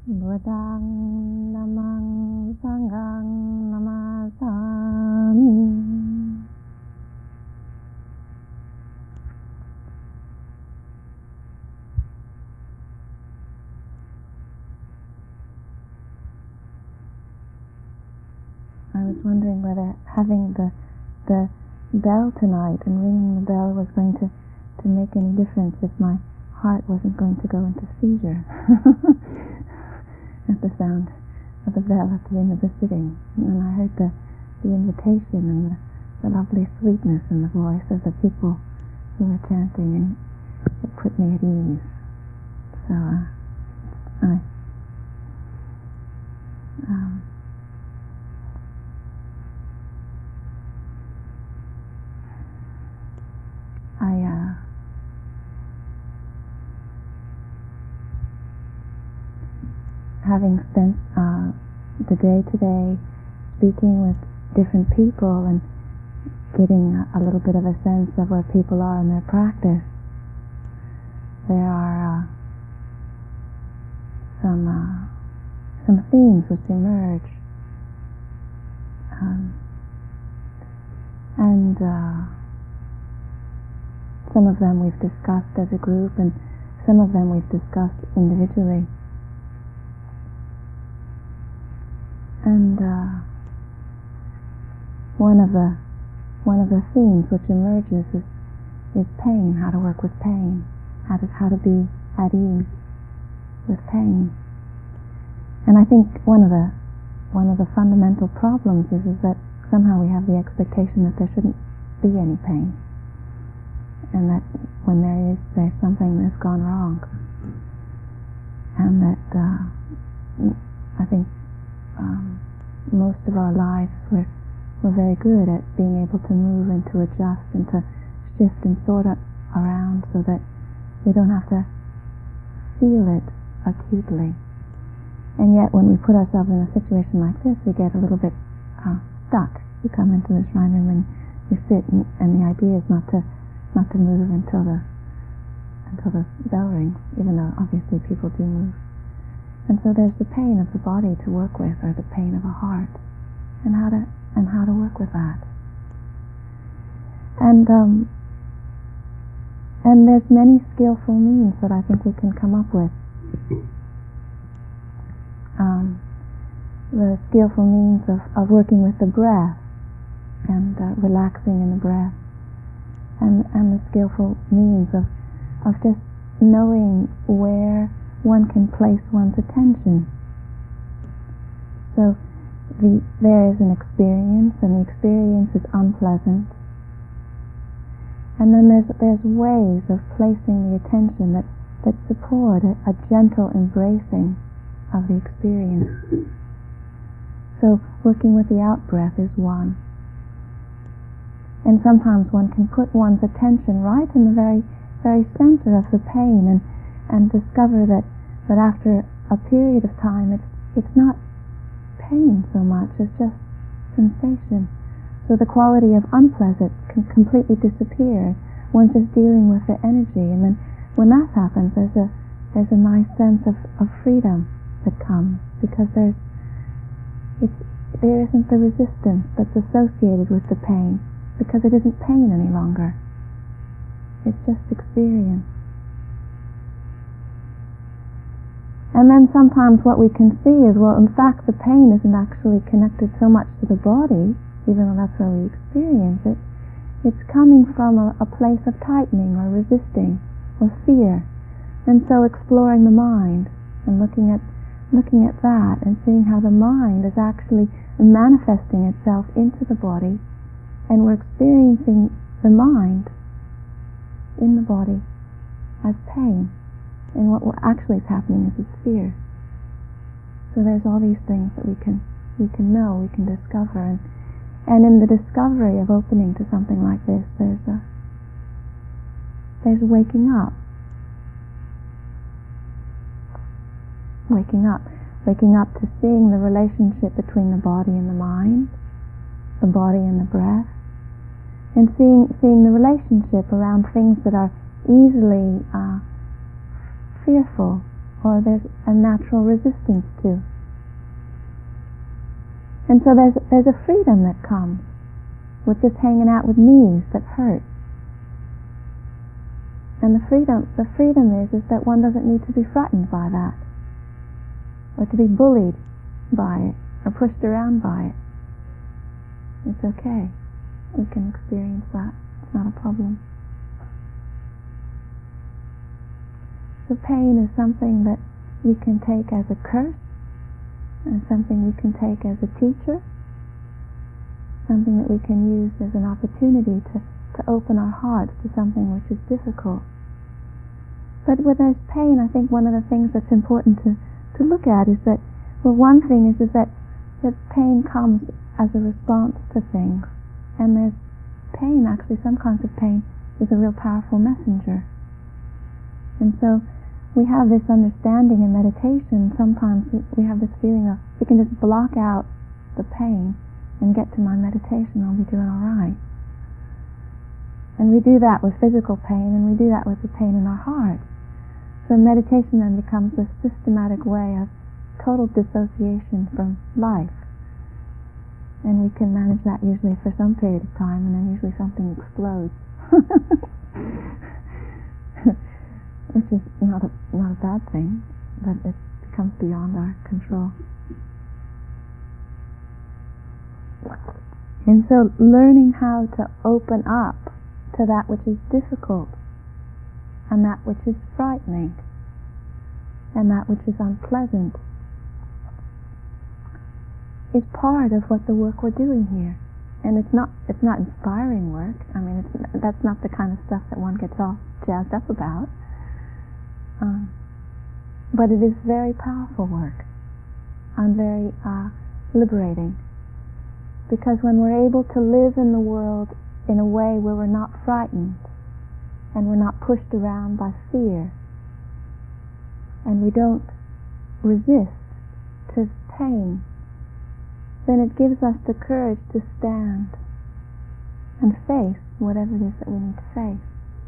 Buddhang namang sanghang namasami. I was wondering whether having the bell tonight and ringing the bell was going to make any difference if my heart wasn't going to go into seizure at the sound of the bell at the end of the sitting. And then I heard the invitation and the lovely sweetness in the voice of the people who were chanting, and it put me at ease. So having spent the day today speaking with different people and getting a little bit of a sense of where people are in their practice, there are some themes which emerge, and some of them we've discussed as a group, and some of them we've discussed individually. And one of the themes which emerges is pain, how to work with pain, how to be at ease with pain. And I think one of the fundamental problems is that somehow we have the expectation that there shouldn't be any pain, and that when there's something that's gone wrong, and that I think most of our lives we're very good at being able to move and to adjust and to shift and sort it around so that we don't have to feel it acutely. And yet when we put ourselves in a situation like this, we get a little bit stuck. You come into the shrine room and you sit, and the idea is not to move until the bell rings, even though obviously people do move. And so there's the pain of the body to work with, or the pain of a heart, and how to work with that. And there's many skillful means that I think we can come up with. The skillful means of working with the breath and relaxing in the breath, and the skillful means of just knowing where one can place one's attention. So there is an experience, and the experience is unpleasant. And then there's ways of placing the attention that support a gentle embracing of the experience. So working with the out-breath is one. And sometimes one can put one's attention right in the very, very center of the pain, and discover that after a period of time it's not pain so much as just sensation. So the quality of unpleasant can completely disappear. One's just dealing with the energy, and then when that happens, there's a nice sense of freedom that comes, because there isn't the resistance that's associated with the pain, because it isn't pain any longer. It's just experience. And then sometimes what we can see is, well, in fact the pain isn't actually connected so much to the body, even though that's where we experience it. It's coming from a place of tightening or resisting or fear. And so exploring the mind and looking at that and seeing how the mind is actually manifesting itself into the body, and we're experiencing the mind in the body as pain. And what actually is happening is it's fear. So there's all these things that we can know, we can discover, and in the discovery of opening to something like this, there's waking up to seeing the relationship between the body and the mind, the body and the breath, and seeing the relationship around things that are easily fearful or there's a natural resistance to. And so there's a freedom that comes with just hanging out with knees that hurt. And the freedom is that one doesn't need to be frightened by that, or to be bullied by it, or pushed around by it. It's okay. We can experience that. It's not a problem. So pain is something that we can take as a curse, and something we can take as a teacher, something that we can use as an opportunity to open our hearts to something which is difficult. But when there's pain, I think one of the things that's important to look at is that, well, one thing is that pain comes as a response to things, and there's pain, actually some kinds of pain is a real powerful messenger. And so we have this understanding in meditation, sometimes we have this feeling of, we can just block out the pain and get to my meditation, I'll be doing all right. And we do that with physical pain, and we do that with the pain in our heart. So meditation then becomes a systematic way of total dissociation from life. And we can manage that usually for some period of time, and then usually something explodes. Which is not a bad thing, but it becomes beyond our control. And so learning how to open up to that which is difficult, and that which is frightening, and that which is unpleasant, is part of what the work we're doing here. And it's not inspiring work. I mean, that's not the kind of stuff that one gets all jazzed up about. But it is very powerful work, and very liberating. Because when we're able to live in the world in a way where we're not frightened, and we're not pushed around by fear, and we don't resist to pain, then it gives us the courage to stand and face whatever it is that we need to face.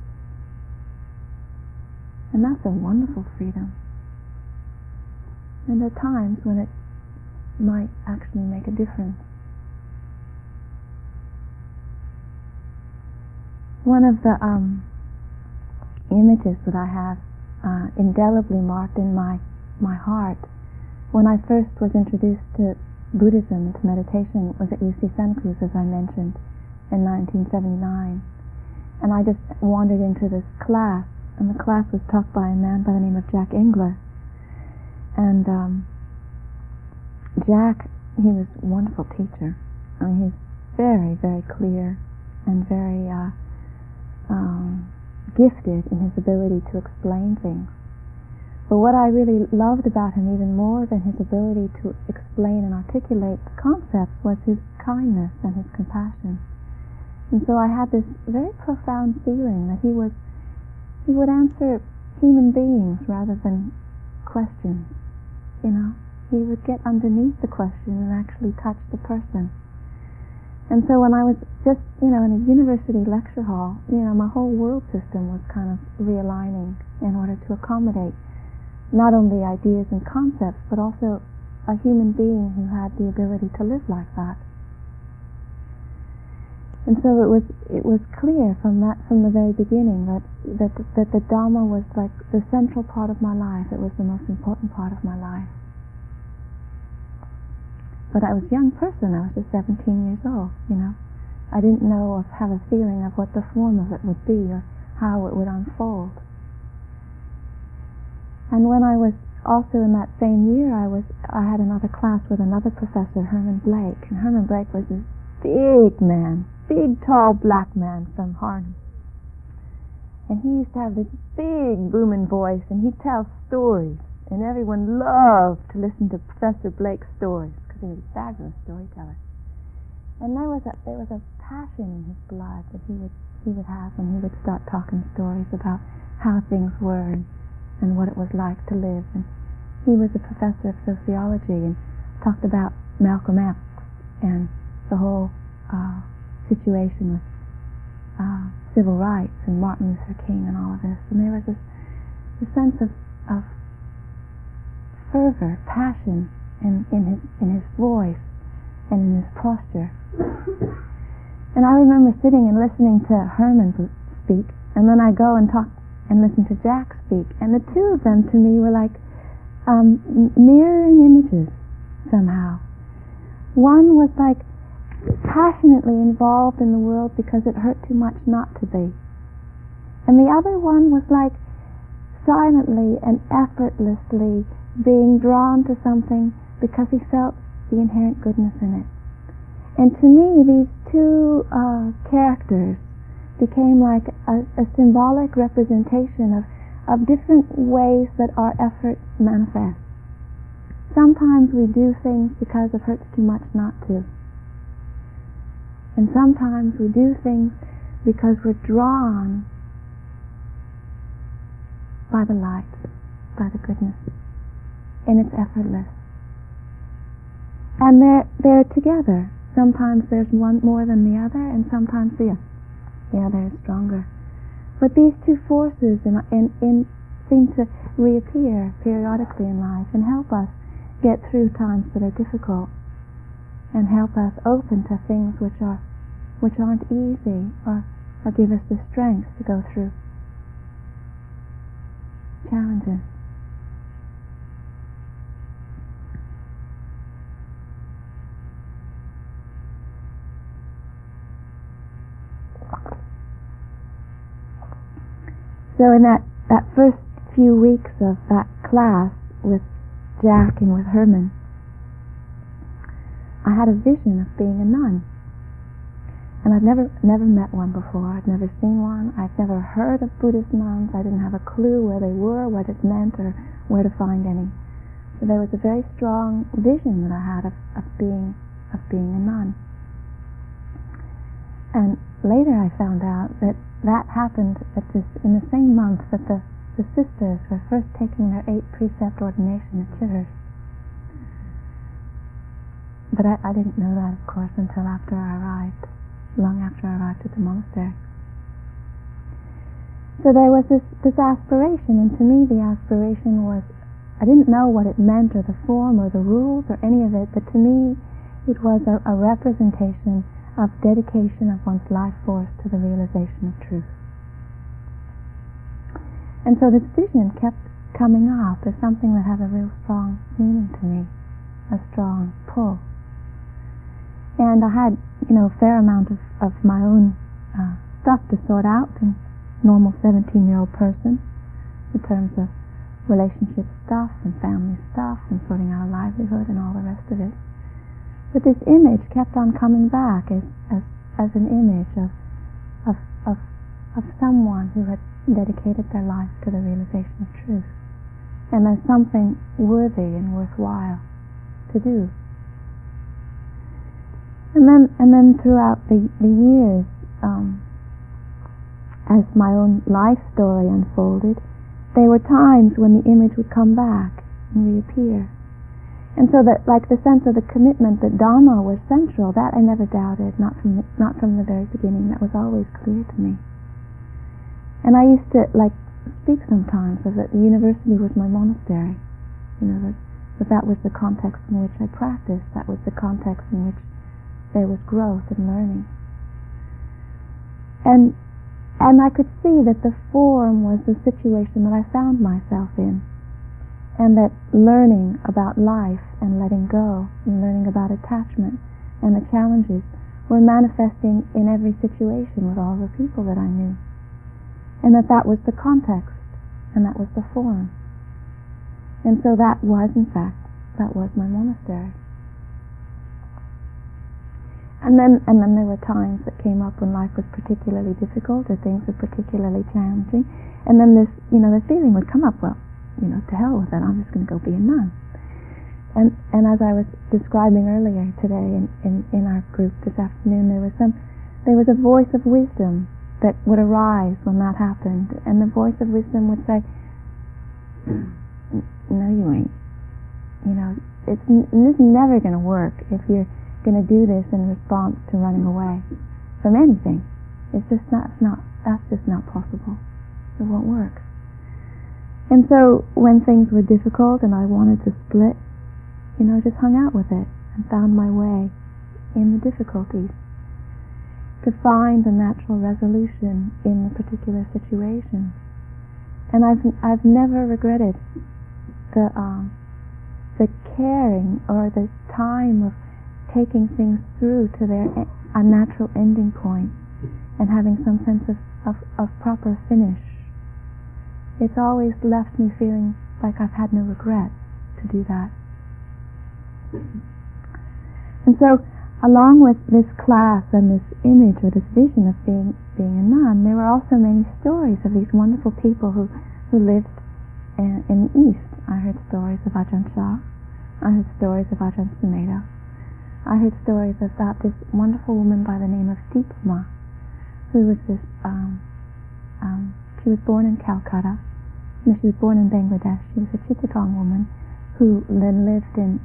And that's a wonderful freedom. And there are times when it might actually make a difference. One of the images that I have indelibly marked in my heart when I first was introduced to Buddhism and to meditation was at UC Santa Cruz, as I mentioned, in 1979. And I just wandered into this class, and the class was taught by a man by the name of Jack Engler. And Jack, he was a wonderful teacher. I mean, he's very, very clear and very gifted in his ability to explain things. But what I really loved about him even more than his ability to explain and articulate the concepts was his kindness and his compassion. And so I had this very profound feeling that he would answer human beings rather than questions. You know, he would get underneath the question and actually touch the person. And so when I was just, in a university lecture hall, my whole world system was kind of realigning in order to accommodate not only ideas and concepts, but also a human being who had the ability to live like that. And so it was clear from the very beginning that the Dhamma was like the central part of my life. It was the most important part of my life. But I was a young person. I was just 17 years old. I didn't know or have a feeling of what the form of it would be or how it would unfold. And when I was also in that same year, I had another class with another professor, Herman Blake. And Herman Blake was this big man, big, tall, black man from Harlem. And he used to have this big, booming voice, and he'd tell stories. And everyone loved to listen to Professor Blake's stories, because he was a fabulous storyteller. And there was a passion in his blood that he would have when he would start talking stories about how things were and what it was like to live. And he was a professor of sociology and talked about Malcolm X and the whole situation with civil rights and Martin Luther King and all of this. And there was this sense of fervor, passion in his voice and in his posture. And I remember sitting and listening to Herman speak, and then I go and talk and listen to Jack speak, and the two of them to me were like mirroring images somehow. One was like passionately involved in the world because it hurt too much not to be, and the other one was like silently and effortlessly being drawn to something because he felt the inherent goodness in it. And to me, these two characters became like a symbolic representation of different ways that our effort manifests. Sometimes we do things because it hurts too much not to. And sometimes we do things because we're drawn by the light, by the goodness, and it's effortless. And they're together. Sometimes there's one more than the other, and sometimes the other is stronger. But these two forces seem to reappear periodically in life and help us get through times that are difficult, and help us open to things which aren't easy, or give us the strength to go through challenges. So in that first few weeks of that class with Jack and with Herman, I had a vision of being a nun. And I'd never met one before. I'd never seen one. I'd never heard of Buddhist nuns. I didn't have a clue where they were, what it meant, or where to find any. So there was a very strong vision that I had of being a nun. And later I found out that happened in the same month that the sisters were first taking their 8 precept ordination at Chithurst. But I didn't know that, of course, until after I arrived, long after I arrived at the monastery. So there was this aspiration, and to me the aspiration was, I didn't know what it meant or the form or the rules or any of it, but to me it was a representation of dedication of one's life force to the realization of truth. And so this vision kept coming up as something that had a real strong meaning to me, a strong pull. And I had, a fair amount of my own stuff to sort out, and normal 17-year-old person, in terms of relationship stuff and family stuff and sorting out a livelihood and all the rest of it. But this image kept on coming back as an image of someone who had dedicated their life to the realization of truth, and as something worthy and worthwhile to do. And then throughout the years, as my own life story unfolded, there were times when the image would come back and reappear. And so that, like, the sense of the commitment that Dharma was central, that I never doubted, not from the very beginning. That was always clear to me. And I used to speak sometimes of that the university was my monastery. That was the context in which I practiced. That was the context in which there was growth and learning. And I could see that the form was the situation that I found myself in. And that learning about life and letting go, and learning about attachment and the challenges were manifesting in every situation with all the people that I knew. And that was the context, and that was the form. And so that was, in fact, that was my monastery. And then there were times that came up when life was particularly difficult, or things were particularly challenging, and then this, the feeling would come up, well, to hell with it, I'm just going to go be a nun. And as I was describing earlier today in our group this afternoon, there was a voice of wisdom that would arise when that happened, and the voice of wisdom would say, no, you ain't. This is never going to work if you're going to do this in response to running away from anything. It's just that's just not possible. It won't work. And so when things were difficult and I wanted to split, just hung out with it and found my way in the difficulties to find a natural resolution in the particular situation. And I've never regretted the caring or the time of taking things through to a natural ending point and having some sense of proper finish. It's always left me feeling like I've had no regrets to do that. And so, along with this class and this image or this vision of being a nun, there were also many stories of these wonderful people who lived in the East. I heard stories of Ajahn Chah. I heard stories of Ajahn Sumedho. I heard stories about this wonderful woman by the name of Deepama, who was this. She was born in Calcutta. No, she was born in Bangladesh. She was a Chittagong woman who then lived in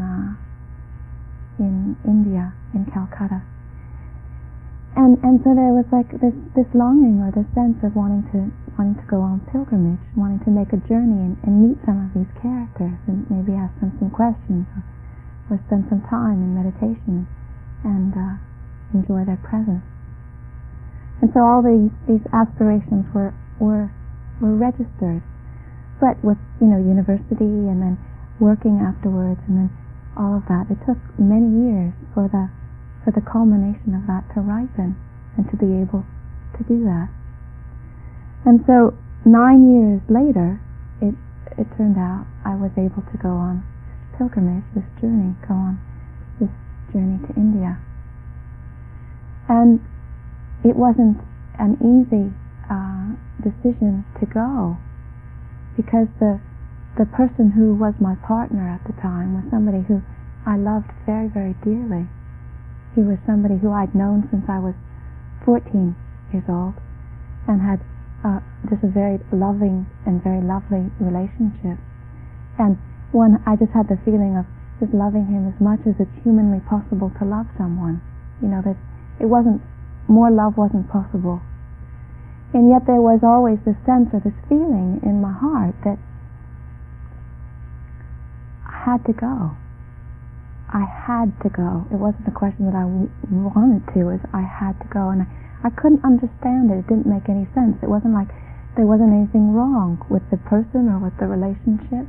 India, in Calcutta. And so there was like this longing or this sense of wanting to go on pilgrimage, wanting to make a journey and meet some of these characters and maybe ask them some questions or spend some time in meditation and enjoy their presence. And so all these aspirations were registered, but with university and then working afterwards and then all of that, it took many years for the culmination of that to ripen and to be able to do that. And so 9 years later, it turned out I was able to go on this pilgrimage, this journey to India. And it wasn't an easy decision to go, because the person who was my partner at the time was somebody who I loved very, very dearly. He was somebody who I'd known since I was 14 years old and had just a very loving and very lovely relationship. And I just had the feeling of just loving him as much as it's humanly possible to love someone. That it wasn't, more love wasn't possible. And yet there was always this sense or this feeling in my heart that I had to go. I had to go. It wasn't a question that I wanted to, it was I had to go. And I couldn't understand it. It didn't make any sense. It wasn't like there wasn't anything wrong with the person or with the relationship.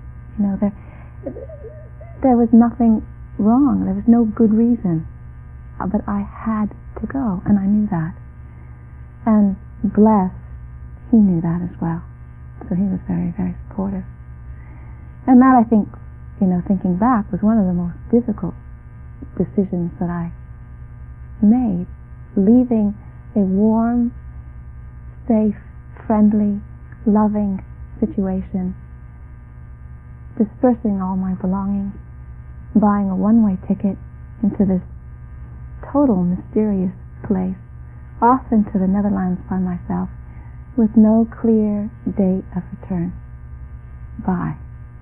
There was nothing wrong. There was no good reason. But I had to go, and I knew that. And bless, he knew that as well. So he was very, very supportive. And that, I think, thinking back, was one of the most difficult decisions that I made. Leaving a warm, safe, friendly, loving situation, dispersing all my belongings, buying a one-way ticket into this total mysterious place, off into the Netherlands by myself, with no clear date of return. Bye.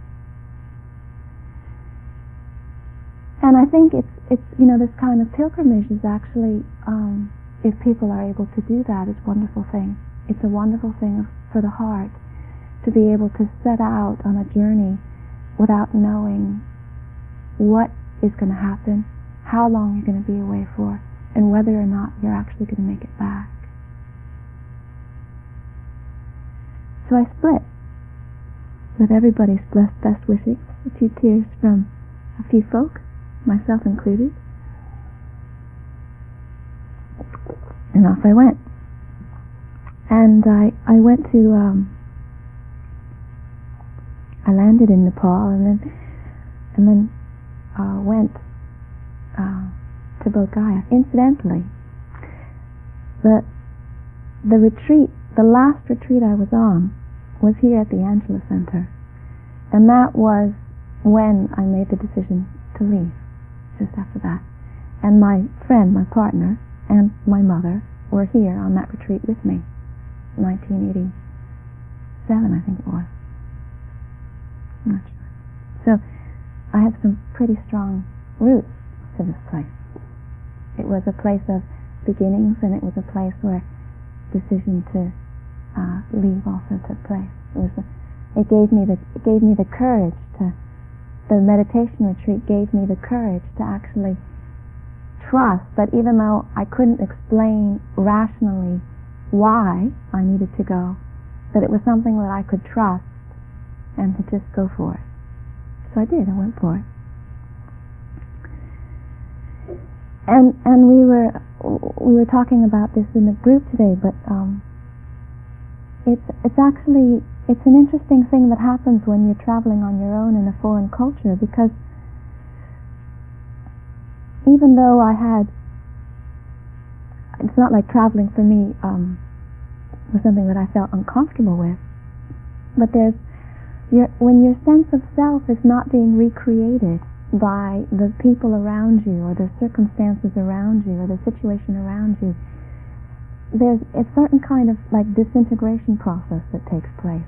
And I think it's this kind of pilgrimage is actually, if people are able to do that, it's a wonderful thing. It's a wonderful thing for the heart to be able to set out on a journey without knowing what is going to happen, how long you're going to be away for, and whether or not you're actually going to make it back. So I split, with everybody's best wishing, a few tears from a few folk, myself included, and off I went. And I went to, I landed in Nepal and then went to Bodh Gaya. Incidentally, the retreat, the last retreat I was on, was here at the Angela Center, and that was when I made the decision to leave. Just after that, and my friend, my partner, and my mother were here on that retreat with me. 1987, I think it was. I'm not sure. So I have some pretty strong roots to this place. It was a place of beginnings, and it was a place where decision to leave also took place. It It gave me the courage to. The meditation retreat gave me the courage to actually trust that even though I couldn't explain rationally why I needed to go, that it was something that I could trust and to just go for it. So I did. I went for it. And we were talking about this in the group today, but it's an interesting thing that happens when you're traveling on your own in a foreign culture, because even though it's not like traveling for me was something that I felt uncomfortable with, but when your sense of self is not being recreated by the people around you or the circumstances around you or the situation around you, there's a certain kind of like disintegration process that takes place.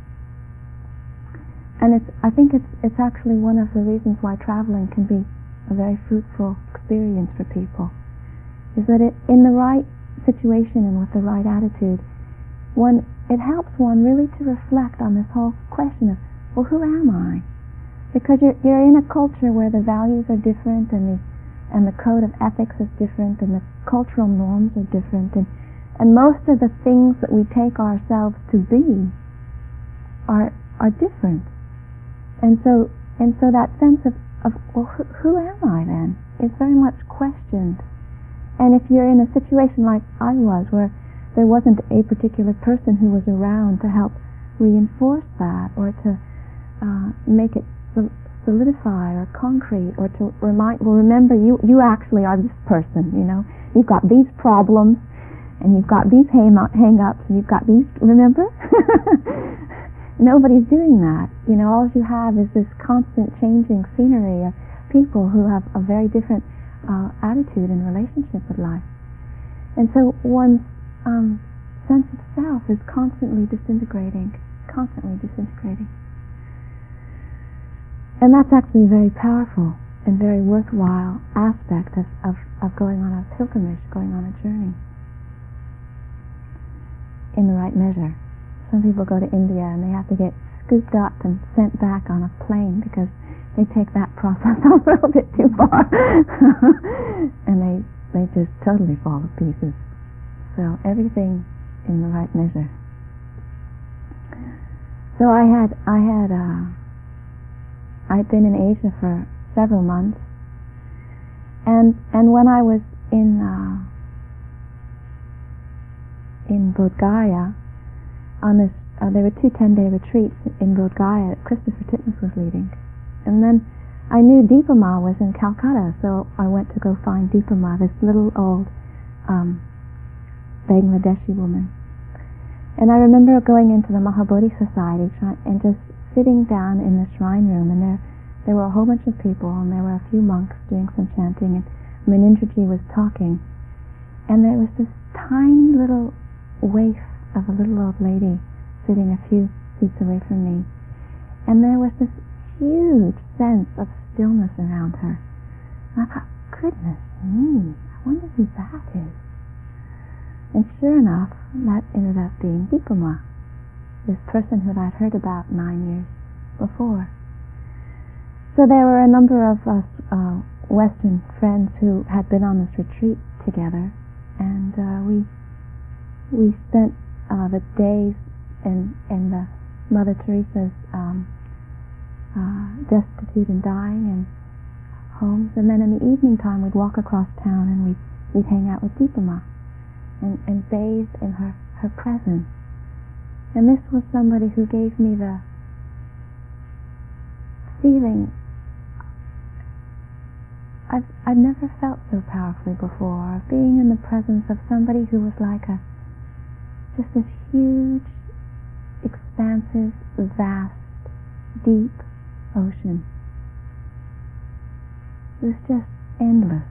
And I think it's actually one of the reasons why traveling can be a very fruitful experience for people, is that in the right situation and with the right attitude, it helps one really to reflect on this whole question of, well, who am I? Because you're in a culture where the values are different and the code of ethics is different and the cultural norms are different, and most of the things that we take ourselves to be are different. And so that sense of well, who am I then, is very much questioned. And if you're in a situation like I was, where there wasn't a particular person who was around to help reinforce that, or to make it solidify or concrete, or to remember you actually are this person, you've got these problems, and you've got these hang-ups, and you've got these, remember? Nobody's doing that. All you have is this constant changing scenery of people who have a very different attitude and relationship with life. And so one's sense of self is constantly disintegrating. And that's actually a very powerful and very worthwhile aspect of going on a pilgrimage, going on a journey in the right measure. Some people go to India and they have to get scooped up and sent back on a plane because they take that process a little bit too far. And they just totally fall to pieces. So everything in the right measure. So I'd been in Asia for several months, and when I was in Bodh Gaya on this, there were 2 10-day retreats in Bodh Gaya that Christopher Titmuss was leading, and then I knew Dipa Ma was in Calcutta, so I went to go find Dipa Ma, this little old Bangladeshi woman. And I remember going into the Mahabodhi Society and just sitting down in the shrine room, and there were a whole bunch of people, and there were a few monks doing some chanting, and Munindraji was talking, and there was this tiny little waif of a little old lady sitting a few seats away from me, and there was this huge sense of stillness around her. And I thought, goodness me, I wonder who that is. And sure enough, that ended up being Dipa Ma, this person who I'd heard about 9 years before. So there were a number of us Western friends who had been on this retreat together, and we spent the days in the Mother Teresa's destitute and dying and homes, and then in the evening time we'd walk across town and we'd hang out with Dipa Ma and bathe in her presence. And this was somebody who gave me the feeling I've never felt so powerfully before, of being in the presence of somebody who was like just this huge, expansive, vast, deep ocean. It was just endless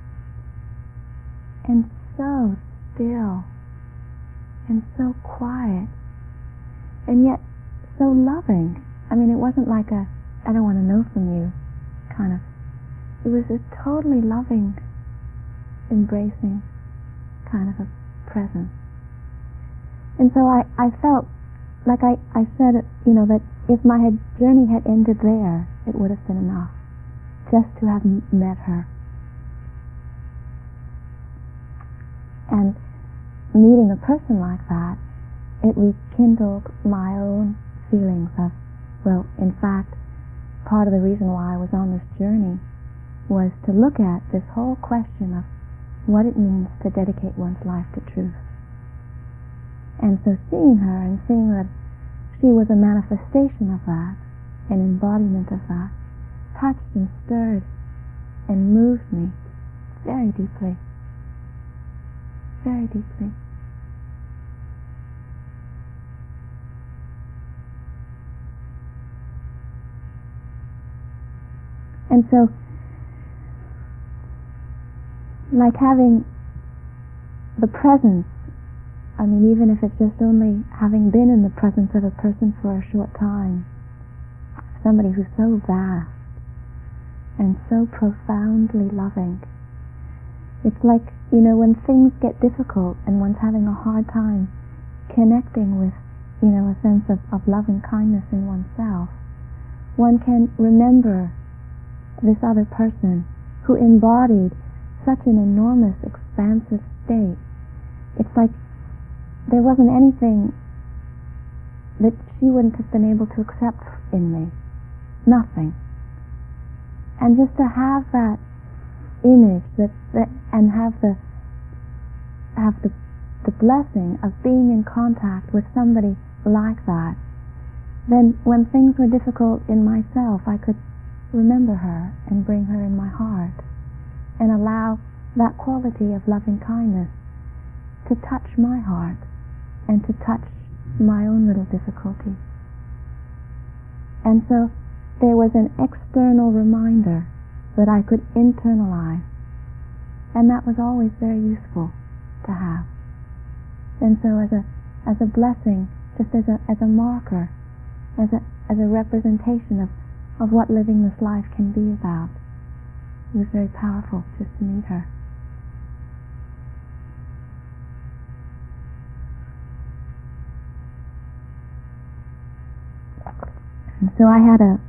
and so still and so quiet, and yet so loving. I mean, it wasn't like a I don't want to know from you kind of. It was a totally loving, embracing kind of a presence. And so I felt, like I said, that if my journey had ended there, it would have been enough just to have met her. And meeting a person like that, it rekindled my own feelings of, well, in fact, part of the reason why I was on this journey was to look at this whole question of what it means to dedicate one's life to truth. And so seeing her and seeing that she was a manifestation of that, an embodiment of that, touched and stirred and moved me very deeply. Very deeply. And so, like having the presence, I mean, even if it's just only having been in the presence of a person for a short time, somebody who's so vast and so profoundly loving. It's like, when things get difficult and one's having a hard time connecting with, a sense of love and kindness in oneself, one can remember this other person who embodied such an enormous, expansive state. It's like there wasn't anything that she wouldn't have been able to accept in me. Nothing. And just to have that image and have the blessing of being in contact with somebody like that, then when things were difficult in myself, I could remember her and bring her in my heart and allow that quality of loving kindness to touch my heart and to touch my own little difficulties. And so there was an external reminder that I could internalize, and that was always very useful to have. And so as a blessing, just as a marker, as a representation of what living this life can be about, it was very powerful just to meet her. And so I had a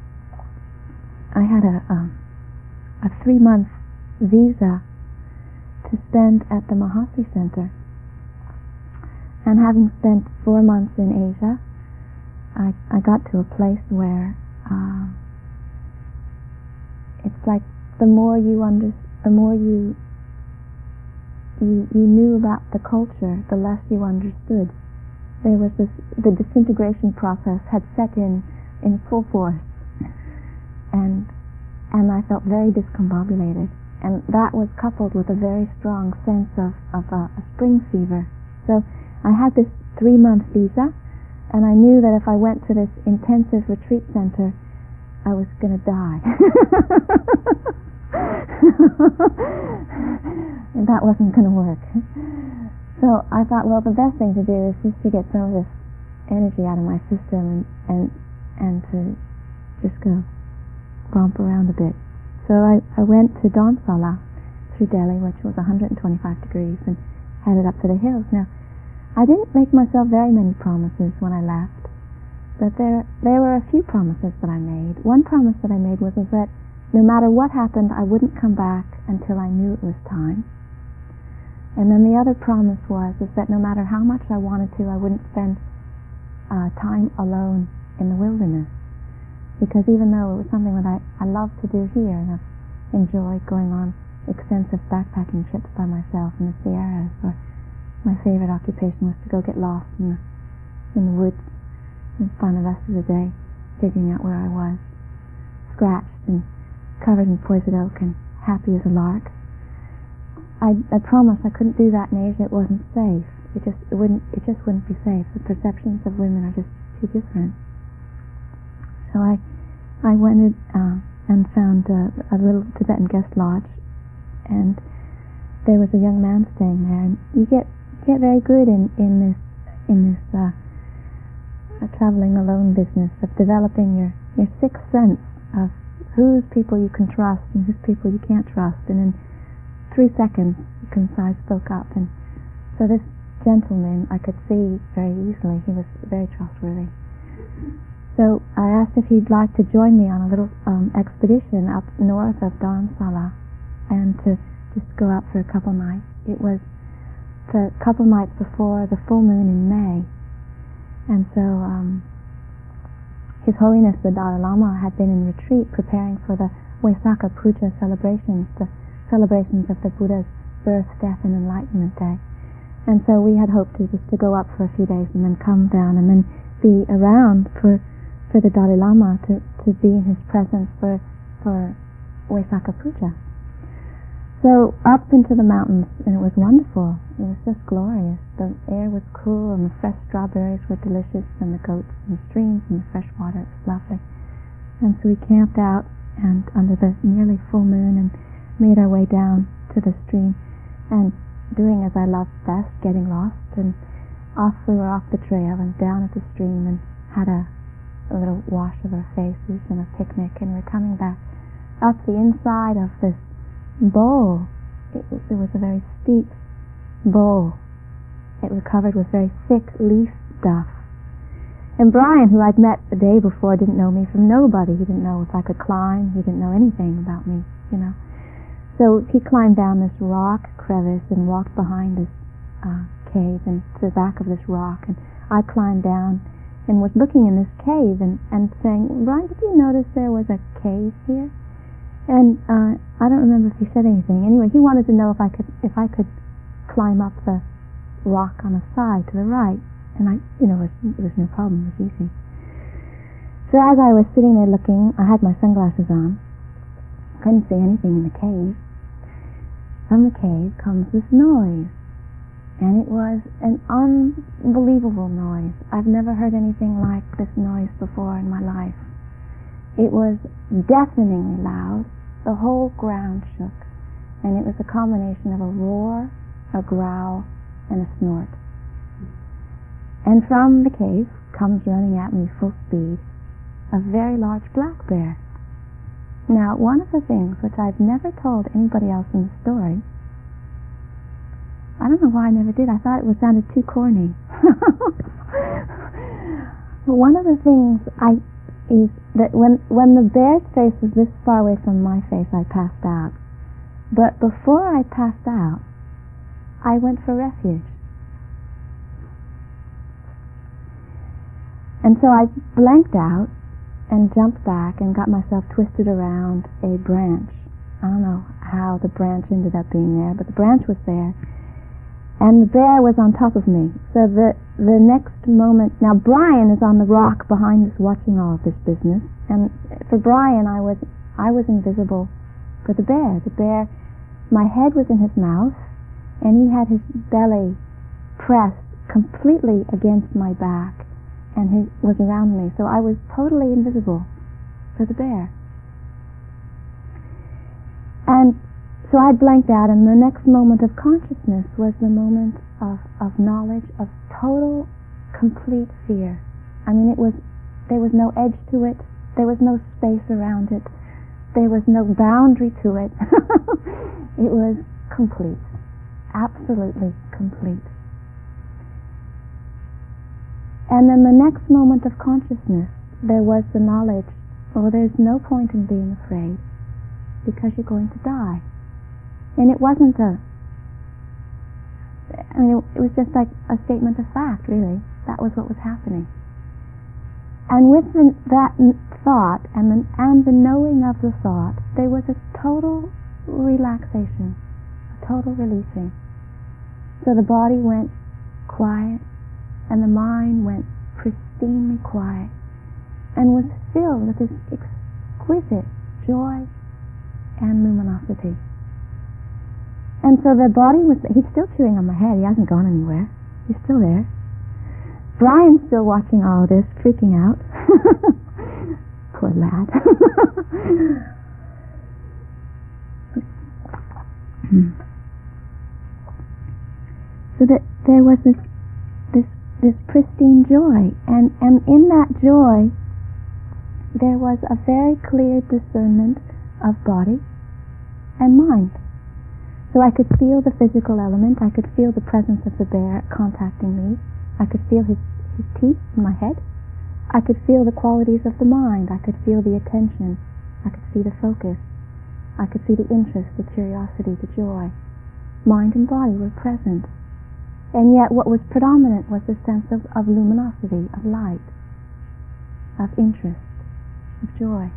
3-month visa to spend at the Mahasi Center. And having spent 4 months in Asia, I got to a place where it's like the more you knew about the culture, the less you understood. There was the disintegration process had set in full force, and I felt very discombobulated, and that was coupled with a very strong sense of a spring fever. So I had this 3-month visa, and I knew that if I went to this intensive retreat center, I was going to die. And that wasn't going to work. So I thought, well, the best thing to do is just to get some of this energy out of my system and to just go romp around a bit. So I went to Dharamsala through Delhi, which was 125 degrees, and headed up to the hills. Now, I didn't make myself very many promises when I left, but there were a few promises that I made. One promise that I made was that no matter what happened, I wouldn't come back until I knew it was time. And then the other promise was that no matter how much I wanted to, I wouldn't spend time alone in the wilderness. Because even though it was something that I love to do here, and I've enjoyed going on extensive backpacking trips by myself in the Sierras, or my favorite occupation was to go get lost in the woods and spend the rest of the day figuring out where I was, scratched and covered in poison oak and happy as a lark. I promised I couldn't do that in Asia. It wasn't safe. It just wouldn't be safe. The perceptions of women are just too different. So I went and found a little Tibetan guest lodge, and there was a young man staying there. And you get very good in this traveling alone business of developing your sixth sense of whose people you can trust and whose people you can't trust. And in 3 seconds, I spoke up, and so this gentleman I could see very easily he was very trustworthy. So I asked if he'd like to join me on a little expedition up north of Dharamsala and to just go out for a couple nights. It was the couple nights before the full moon in May, and so His Holiness the Dalai Lama had been in retreat preparing for the Vaisakha Puja celebrations, the celebrations of the Buddha's birth, death, and enlightenment day. And so we had hoped to go up for a few days and then come down and then be around for the Dalai Lama to be in his presence for Vaisakha Puja. So up into the mountains, and it was wonderful. It was just glorious. The air was cool, and the fresh strawberries were delicious, and the goats and the streams and the fresh water. It was lovely. And so we camped out and under the nearly full moon and made our way down to the stream, and doing as I loved best, getting lost, and we were off the trail and down at the stream and had a little wash of our faces and a picnic, and we're coming back up the inside of this bowl. It was a very steep bowl. It was covered with very thick leaf stuff. And Brian, who I'd met the day before, didn't know me from nobody. He didn't know if I could climb. He didn't know anything about me, you know. So he climbed down this rock crevice and walked behind this cave and to the back of this rock. And I climbed down and was looking in this cave and saying, "Brian, did you notice there was a cave here?" And I don't remember if he said anything. Anyway, he wanted to know if I could climb up the rock on the side to the right. And it was no problem. It was easy. So as I was sitting there looking, I had my sunglasses on. Couldn't see anything in the cave. From the cave comes this noise, and it was an unbelievable noise. I've never heard anything like this noise before in my life. It was deafeningly loud. The whole ground shook, and it was a combination of a roar, a growl, and a snort. And from the cave comes running at me full speed a very large black bear. Now, one of the things which I've never told anybody else in the story, I don't know why I never did. I thought it sounded too corny. But one of the things is that when the bear's face was this far away from my face, I passed out. But before I passed out, I went for refuge. And so I blanked out and jumped back and got myself twisted around a branch. I don't know how the branch ended up being there, but the branch was there, and the bear was on top of me. So the next moment, now Brian is on the rock behind us watching all of this business, and for Brian I was invisible for the bear. The bear, my head was in his mouth, and he had his belly pressed completely against my back, and he was around me, so I was totally invisible for the bear. And so I blanked out, and the next moment of consciousness was the moment of knowledge of total, complete fear. I mean, there was no edge to it, there was no space around it, there was no boundary to it. It was complete, absolutely complete. And then the next moment of consciousness, there was the knowledge, well, there's no point in being afraid, because you're going to die. And it wasn't it was just like a statement of fact, really. That was what was happening. And with that thought and the knowing of the thought, there was a total relaxation, a total releasing. So the body went quiet, and the mind went pristinely quiet, and was filled with this exquisite joy and luminosity. And so the body he's still chewing on my head. He hasn't gone anywhere. He's still there. Brian's still watching all of this, freaking out. Poor lad. So that there was this pristine joy, and in that joy there was a very clear discernment of body and mind. So I could feel the physical element, I could feel the presence of the bear contacting me, I could feel his teeth in my head, I could feel the qualities of the mind. I could feel the attention. I could see the focus. I could see the interest, the curiosity, the joy. Mind and body were present. And yet what was predominant was the sense of luminosity, of light, of interest, of joy.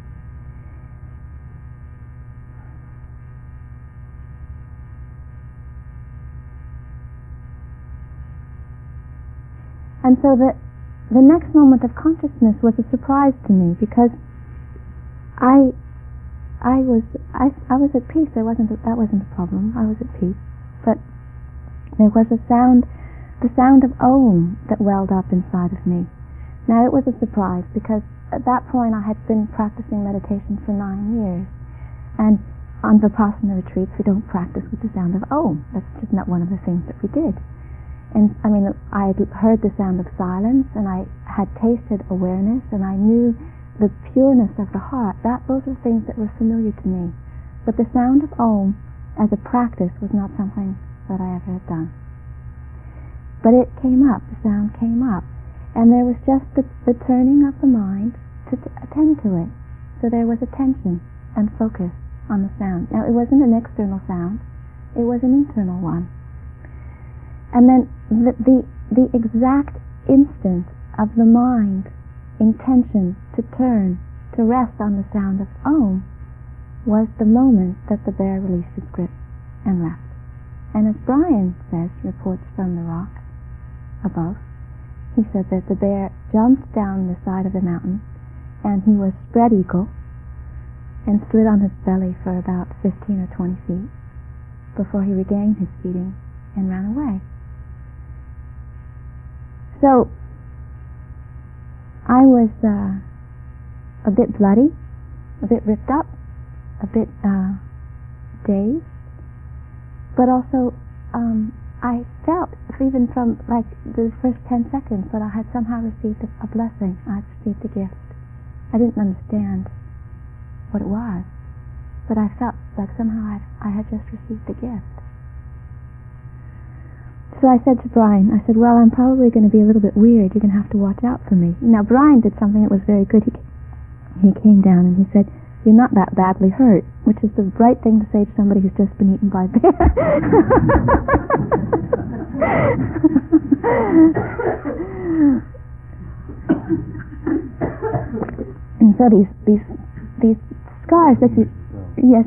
And so the next moment of consciousness was a surprise to me, because I was at peace. That wasn't a problem. I was at peace, but there was a sound, the sound of Om, that welled up inside of me. Now it was a surprise, because at that point I had been practicing meditation for 9 years, and on Vipassana retreats we don't practice with the sound of Om. That's just not one of the things that we did. And I mean, I had heard the sound of silence, and I had tasted awareness, and I knew the pureness of the heart. Those were things that were familiar to me. But the sound of Om as a practice was not something that I ever had done. But it came up, the sound came up, and there was just the turning of the mind to attend to it. So there was attention and focus on the sound. Now it wasn't an external sound, it was an internal one. And then the exact instant of the mind intention to turn, to rest on the sound of Om, was the moment that the bear released its grip and left. And as Brian says, reports from the rock above, he said that the bear jumped down the side of the mountain, and he was spread eagle and slid on his belly for about 15 or 20 feet before he regained his feeding and ran away. So I was a bit bloody, a bit ripped up, a bit dazed, but also I felt, even from like the first 10 seconds, that I had somehow received a blessing. I had received a gift. I didn't understand what it was, but I felt like somehow I had just received a gift. So I said to Brian, I said, well, I'm probably going to be a little bit weird. You're going to have to watch out for me. Now, Brian did something that was very good. He came down and he said, you're not that badly hurt, which is the right thing to say to somebody who's just been eaten by a bear. And so these scars that you... Yes.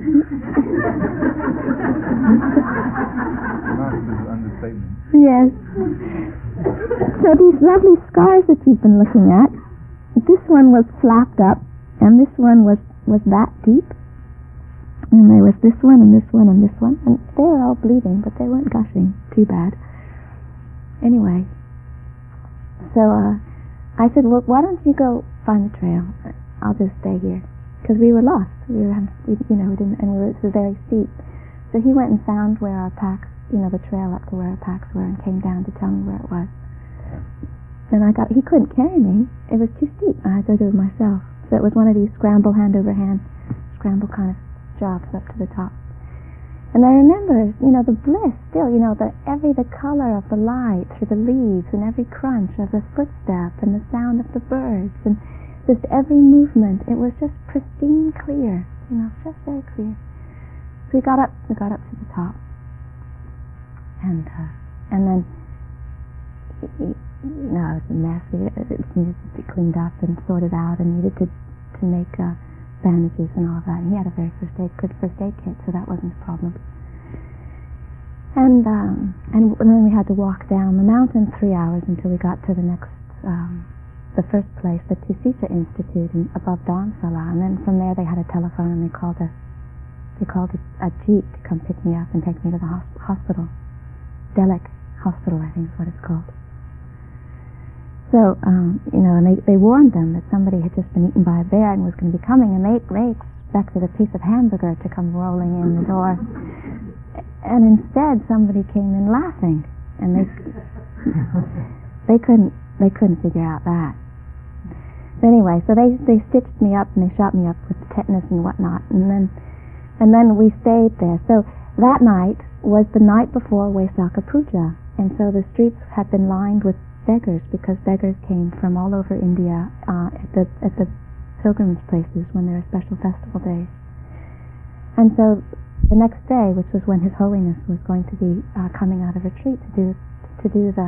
Yes. So these lovely scars that you've been looking at, this one was flapped up, and this one was that deep, and there was this one and this one and this one, and they were all bleeding, but they weren't gushing too bad. Anyway, so I said, well, why don't you go find the trail? I'll just stay here, because we were lost. We didn't, and it was very steep. So he went and found where our packs, the trail up to where our packs were, and came down to tell me where it was. And he couldn't carry me. It was too steep. I had to do it myself. So it was one of these scramble hand over hand, scramble kind of jobs up to the top. And I remember, the bliss still, the color of the light through the leaves, and every crunch of the footstep, and the sound of the birds, and just every movement. It was just pristine clear, just very clear. So we got up to the top, and then it was a mess. It needed to be cleaned up and sorted out, and needed to make bandages and all of that. And he had a very good first aid kit, so that wasn't a problem. And then we had to walk down the mountain 3 hours until we got to the next, the first place, the Tusita Institute above Dharamsala. And then from there they had a telephone, and they called a jeep to come pick me up and take me to the hospital. Delek Hospital, I think is what it's called. So, and they warned them that somebody had just been eaten by a bear and was going to be coming, and they expected a piece of hamburger to come rolling in the door. And instead, somebody came in laughing, and they couldn't figure out that. But anyway, so they stitched me up, and they shot me up with tetanus and whatnot, and then we stayed there. So that night was the night before Vaisakha Puja, and so the streets had been lined with beggars, because beggars came from all over India at the pilgrimage places when there were special festival days. And so the next day, which was when His Holiness was going to be coming out of retreat to do the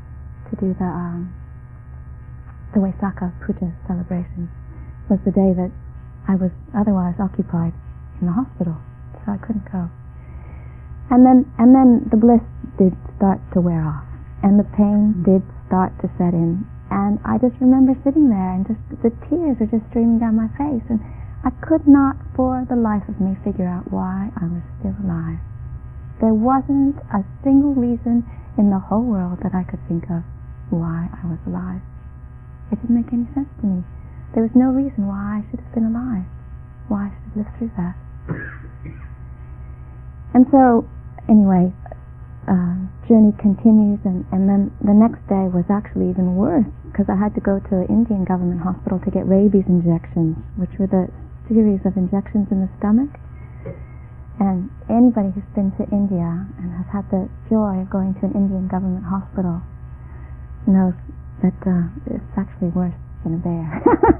Vaisakha Puja celebration, was the day that I was otherwise occupied in the hospital, so I couldn't go. And then the bliss did start to wear off, and the pain did start to set in, and I just remember sitting there, and just the tears are just streaming down my face, and I could not for the life of me figure out why I was still alive. There wasn't a single reason in the whole world that I could think of why I was alive. It didn't make any sense to me. There was no reason why I should have been alive, why I should have lived through that. And so, anyway, journey continues, and then the next day was actually even worse, because I had to go to the Indian government hospital to get rabies injections, which were the series of injections in the stomach. And anybody who's been to India and has had the joy of going to an Indian government hospital knows that it's actually worse than a bear.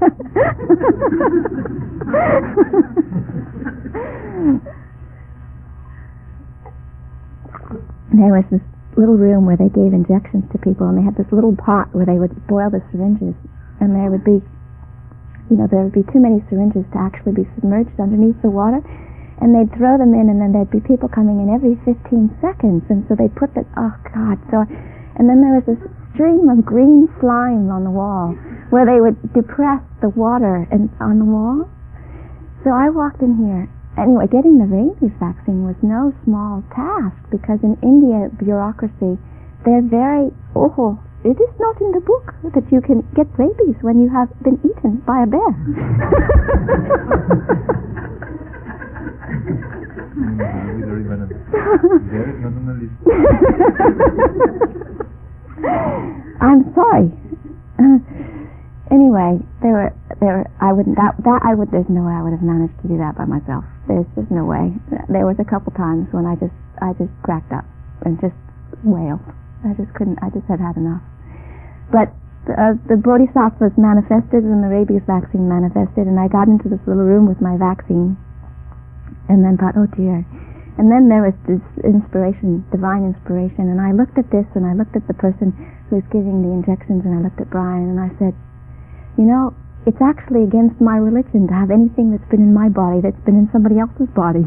There was this little room where they gave injections to people, and they had this little pot where they would boil the syringes, and there would be too many syringes to actually be submerged underneath the water, and they'd throw them in, and then there'd be people coming in every 15 seconds, and so they put and then there was this stream of green slime on the wall where they would depress the water on the wall. So I walked in here. Anyway, getting the rabies vaccine was no small task, because in India bureaucracy, they're very, it is not in the book that you can get rabies when you have been eaten by a bear. I'm sorry. Anyway, there's no way I would have managed to do that by myself. There's just no way. There was a couple times when I just cracked up and just wailed. I just couldn't. I just had enough. But the bodhisattvas manifested, and the rabies vaccine manifested, and I got into this little room with my vaccine, and then thought, oh dear. And then there was this inspiration, divine inspiration, and I looked at this, and I looked at the person who was giving the injections, and I looked at Brian, and I said, it's actually against my religion to have anything that's been in my body that's been in somebody else's body.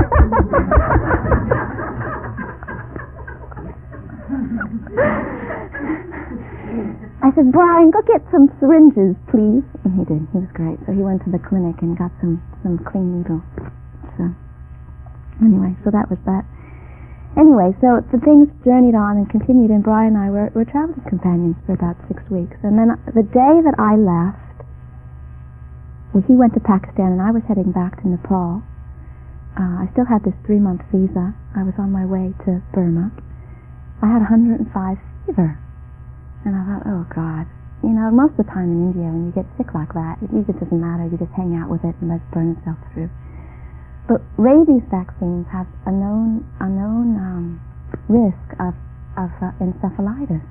I said, Brian, go get some syringes, please. And he did. He was great. So he went to the clinic and got some clean needles. So anyway, so that was that. Anyway, so the things journeyed on and continued, and Brian and I were traveling companions for about 6 weeks. And then the day that I left, he went to Pakistan and I was heading back to Nepal. I still had this 3-month visa. I was on my way to Burma. I had 105 fever. And I thought, oh God. Most of the time in India when you get sick like that, it just doesn't matter. You just hang out with it and let it burn itself through. But rabies vaccines have a known risk of encephalitis.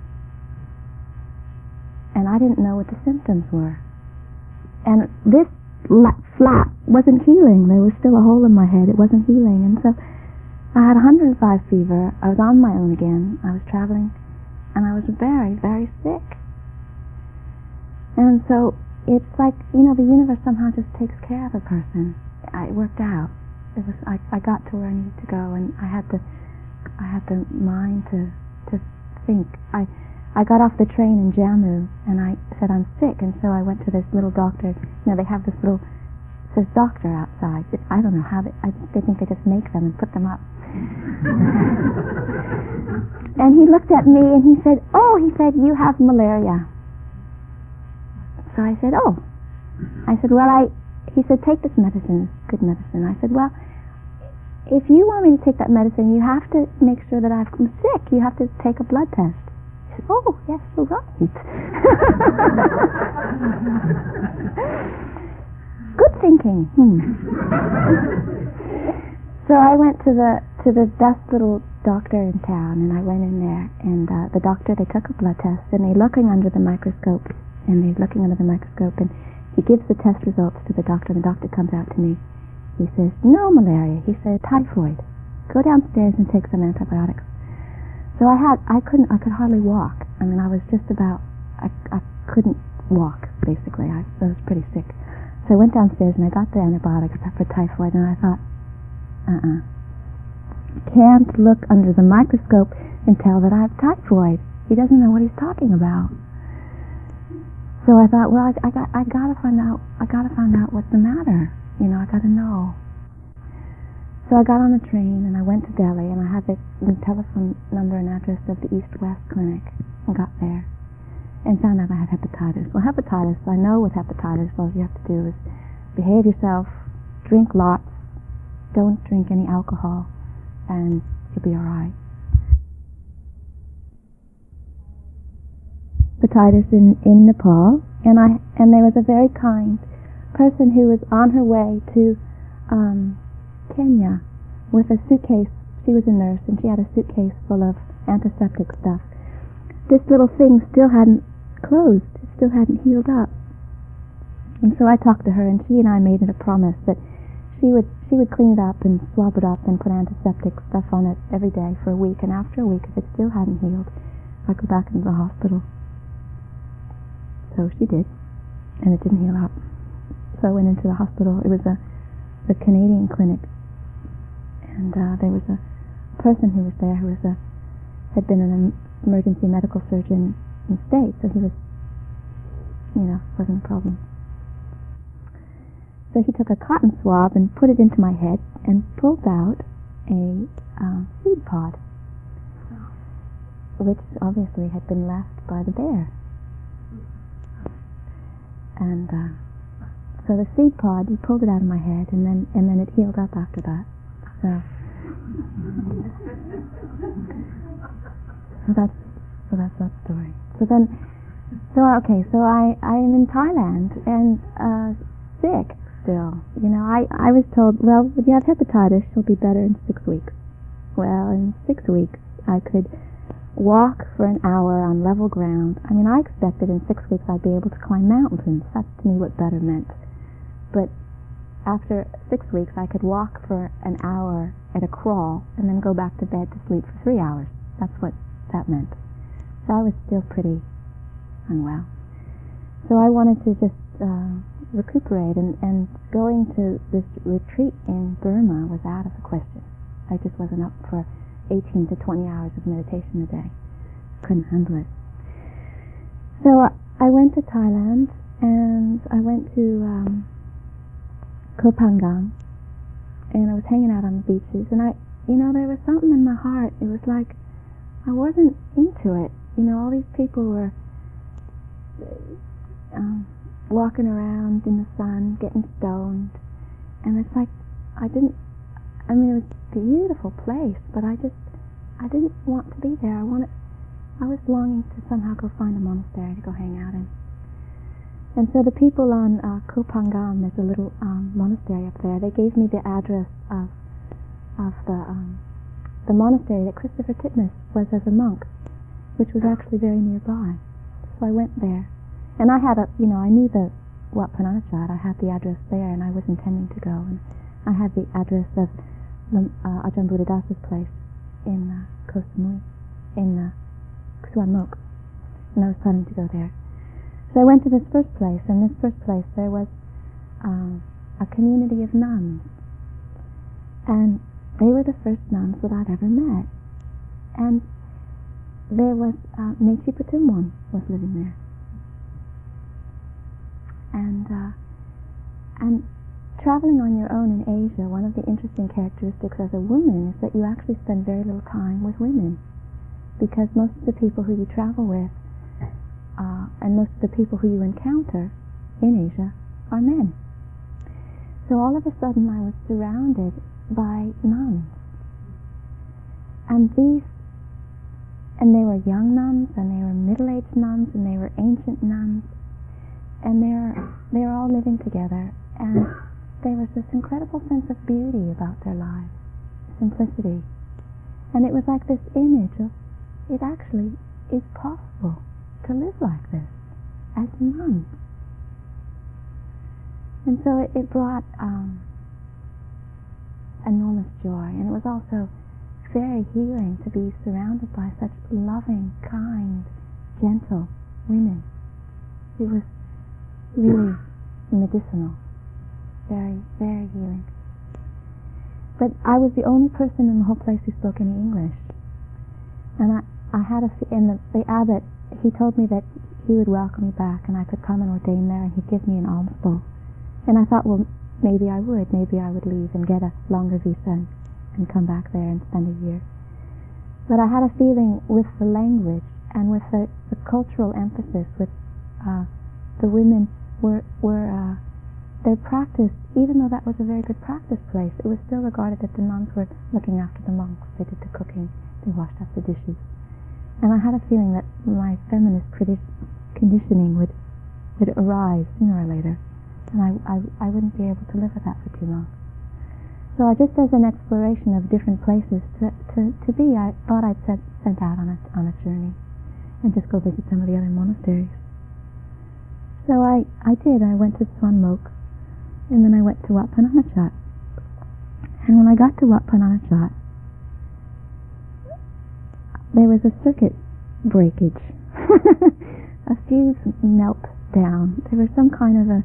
And I didn't know what the symptoms were. And this flap wasn't healing. There was still a hole in my head. It wasn't healing. And so I had 105 fever. I was on my own again. I was traveling. And I was very, very sick. And so it's like, the universe somehow just takes care of a person. It worked out. I got to where I needed to go, and I had the mind to think. I got off the train in Jammu, and I said I'm sick, and so I went to this little doctor. They have this little, it says doctor outside. I don't know how they think they just make them and put them up. And he looked at me and he said, you have malaria. So I said, oh. I said, he said, take this medicine, it's good medicine. I said, well, if you want me to take that medicine, you have to make sure that I'm sick. You have to take a blood test. He said, oh, yes, you're right. Good thinking. So I went to the best little doctor in town, and I went in there, and the doctor, they took a blood test, and they're looking under the microscope, and he gives the test results to the doctor, and the doctor comes out to me. He says, "No malaria." He said, "Typhoid. Go downstairs and take some antibiotics." So I could hardly walk. I mean, I was just about, I couldn't walk, basically. I was pretty sick. So I went downstairs and I got the antibiotics for typhoid, and I thought, can't look under the microscope and tell that I have typhoid. He doesn't know what he's talking about. So I thought, well, I gotta find out what's the matter. You know, I gotta know. So I got on the train and I went to Delhi, and I had the telephone number and address of the East-West Clinic, and got there and found out I had hepatitis. Well, hepatitis, I know with hepatitis, all you have to do is behave yourself, drink lots, don't drink any alcohol, and you'll be all right. Hepatitis in Nepal, and there was a very kind person who was on her way to Kenya with a suitcase. She was a nurse, and she had a suitcase full of antiseptic stuff. This little thing still hadn't closed, it still hadn't healed up. And so I talked to her, and she and I made it a promise that she would clean it up and swab it up and put antiseptic stuff on it every day for a week, and after a week, if it still hadn't healed, I'd go back into the hospital. So she did, and it didn't heal up. So I went into the hospital. It was the Canadian clinic, and there was a person who was there who had been an emergency medical surgeon in the States, so he was, wasn't a problem. So he took a cotton swab and put it into my head and pulled out a seed pod, which obviously had been left by the bear. And so the seed pod, he pulled it out of my head, and then it healed up after that. So that's that story. So I am in Thailand and sick still. I was told, well, if you have hepatitis, you'll be better in 6 weeks. Well, in 6 weeks, I could walk for an hour on level ground. I mean, I expected in 6 weeks I'd be able to climb mountains. That's to me what better meant. But after 6 weeks, I could walk for an hour at a crawl and then go back to bed to sleep for 3 hours. That's what that meant. So I was still pretty unwell. So I wanted to just recuperate, and going to this retreat in Burma was out of the question. I just wasn't up for 18 to 20 hours of meditation a day. Couldn't handle it. So I went to Thailand, and I went to Koh Phangan, and I was hanging out on the beaches, and there was something in my heart. It was like I wasn't into it. All these people were walking around in the sun, getting stoned, and it's like it was a beautiful place, but I didn't want to be there. I was longing to somehow go find a monastery to go hang out in. And so the people on Koh Phangan, there's a little monastery up there. They gave me the address of the monastery that Christopher Titmuss was as a monk, which was actually very nearby. So I went there, and I had I knew the Wat Pah Nanachat. I had the address there, and I was intending to go. And I had the address of Ajahn Buddhadasa's place in Koh Samui, in Suan Mok, and I was planning to go there. So I went to this first place, and this first place there was a community of nuns, and they were the first nuns that I'd ever met. And there was Mechi Patumwon was living there, and traveling on your own in Asia, one of the interesting characteristics as a woman is that you actually spend very little time with women, because most of the people who you travel with and most of the people who you encounter in Asia are men. So all of a sudden I was surrounded by nuns, and they were young nuns, and they were middle-aged nuns, and they were ancient nuns, and they were all living together, and there was this incredible sense of beauty about their lives, simplicity. And it was like this image of, it actually is possible to live like this as nuns. And so it brought enormous joy, and it was also very healing to be surrounded by such loving, kind, gentle women. It was really medicinal, very, very healing. But I was the only person in the whole place who spoke any English, and I had and the abbot, he told me that he would welcome me back and I could come and ordain there and he'd give me an alms bowl. And I thought, well, maybe I would leave and get a longer visa and come back there and spend a year. But I had a feeling with the language and with the cultural emphasis, with the women were their practice, even though that was a very good practice place, it was still regarded that the nuns were looking after the monks. They did the cooking, they washed up the dishes. And I had a feeling that my feminist conditioning would arise sooner or later, and I wouldn't be able to live with that for too long. So just as an exploration of different places to be, I thought I'd sent out on a journey and just go visit some of the other monasteries. So I did. I went to Swan Mok, and then I went to Wat Pah Nanachat. And when I got to Wat Pah Nanachat, there was a circuit breakage. A fuse melt down. There was some kind of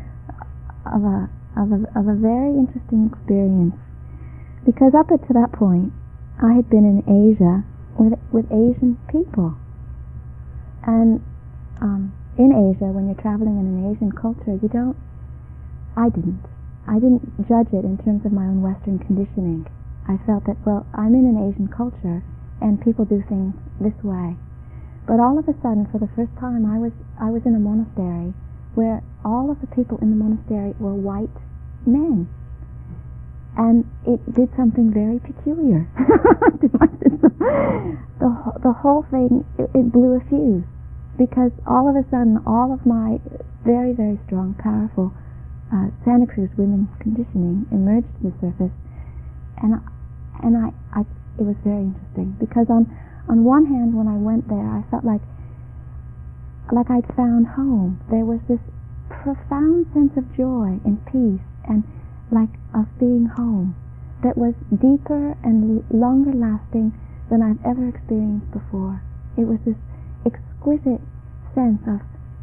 a very interesting experience, because up to that point I had been in Asia with Asian people, and in Asia, when you're traveling in an Asian culture, I didn't judge it in terms of my own Western conditioning. I felt that, well, I'm in an Asian culture and people do things this way. But all of a sudden, for the first time, I was in a monastery where all of the people in the monastery were white men, and it did something very peculiar to my system. The whole thing, it blew a fuse, because all of a sudden, all of my very, very strong, powerful Santa Cruz women's conditioning emerged to the surface, and it was very interesting, because on one hand, when I went there, I felt like I'd found home. There was this profound sense of joy and peace, and like of being home, that was deeper and longer lasting than I've ever experienced before. It was this exquisite sense of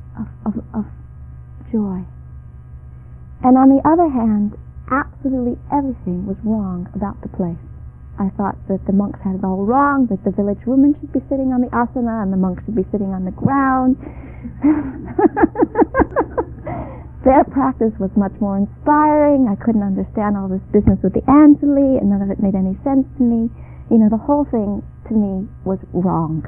joy. And on the other hand, absolutely everything was wrong about the place. I thought that the monks had it all wrong, that the village women should be sitting on the asana and the monks should be sitting on the ground. Their practice was much more inspiring. I couldn't understand all this business with the Anjali, and none of it made any sense to me. The whole thing to me was wrong.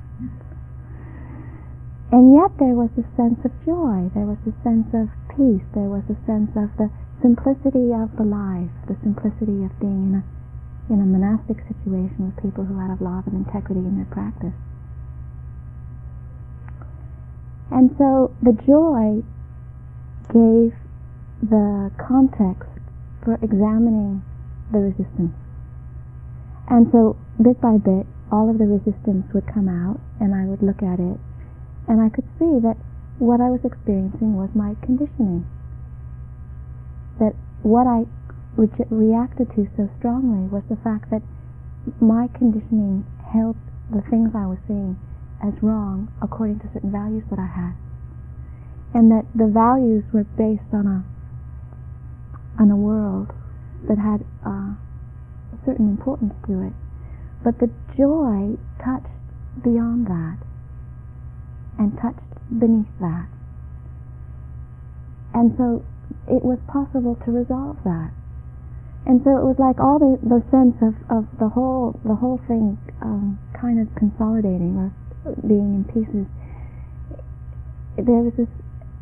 And yet there was a sense of joy, there was a sense of peace, there was a sense of the simplicity of the life, the simplicity of being in a monastic situation with people who had a lot of integrity in their practice. And so the joy gave the context for examining the resistance. And so bit by bit, all of the resistance would come out, and I would look at it, and I could see that what I was experiencing was my conditioning. That what I reacted to so strongly was the fact that my conditioning held the things I was seeing as wrong according to certain values that I had, and that the values were based on a world that had a certain importance to it, but the joy touched beyond that and touched beneath that, and so it was possible to resolve that. And so it was like all the sense of the whole thing kind of consolidating or being in pieces. There was this,